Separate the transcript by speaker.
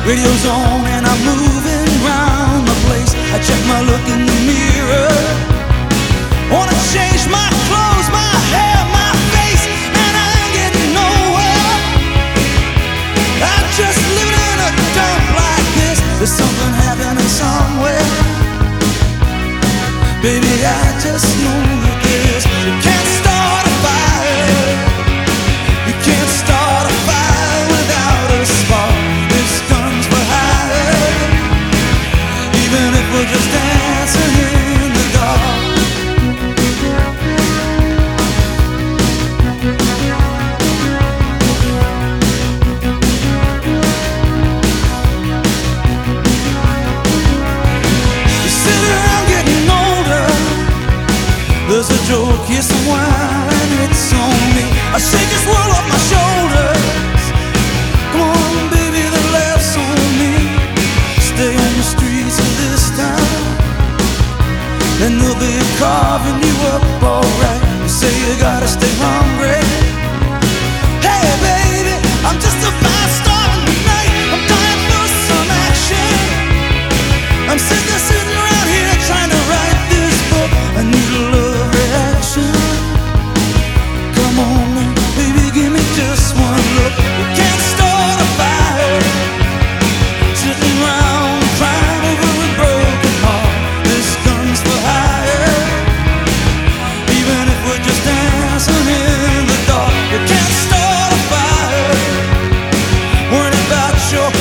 Speaker 1: Radio's on and I'm moving round the place. I check my look in the mirror. Wanna change my clothes, my hair, my face, and I ain't getting nowhere. I'm just living in a dump like this. There's something happening somewhere. Baby, I just know that this. You can't start a fire. You can't start a fire without a spark. This gun's for hire. Even if we're just dancing in the dark. You sit around getting older. There's a joke, here's some wine, it's on me. I shake this world off my shoulders. Come on, baby, the laugh's on me. Stay on the streets of this town, and they'll be carving you up alright. You say you gotta stay hungry. Hey, baby, I'm just a fast star tonight. I'm dying for some action. I'm sitting around here trying to write this book. I need a love reaction. Come on, baby, give me just one look. You can't start a fire sitting around crying over a broken heart. This gun's for hire. Even if we're just dancing in the dark, you can't start a fire worrying about your